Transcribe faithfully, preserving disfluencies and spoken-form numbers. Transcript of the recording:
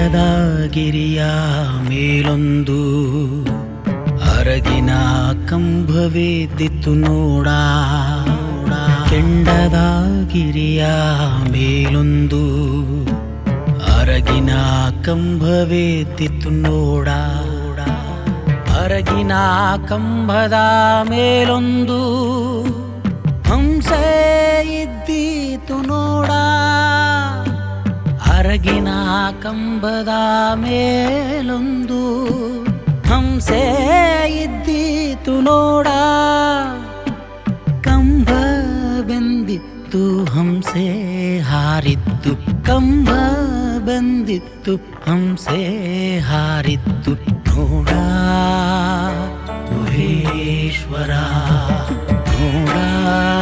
ಕೆಂಡದ ಗಿರಿಯ ಮೇಲೊಂದು ಅರಗಿನ ಕಂಬವಿದ್ದಿತ್ತು ನೋಡ. ಕೆಂಡದ ಗಿರಿಯ ಮೇಲೊಂದು ಅರಗಿನ ಕಂಬವಿದ್ದಿತ್ತು ನೋಡ. ಅರಗಿನ ಕಂಬದ ಮೇಲೊಂದು ಹಂಸೆ ಇದ್ದಿತು ನೋಡ. ಅರಗಿನ ಕಂಬದ ಮೇಲೊಂದು ಹಂಸೆ ಇದ್ದಿತು ನೋಡ. ಕಂಬ ಬೆಂದಿತ್ತು ಹಂಸೆ ಹಾರಿತ್ತು. ಕಂಬ ಬೆಂದಿತ್ತು ಹಂಸೆ ಹಾರಿತ್ತು ನೋಡ. ಗುಹೇಶ್ವರ ನೋಡ.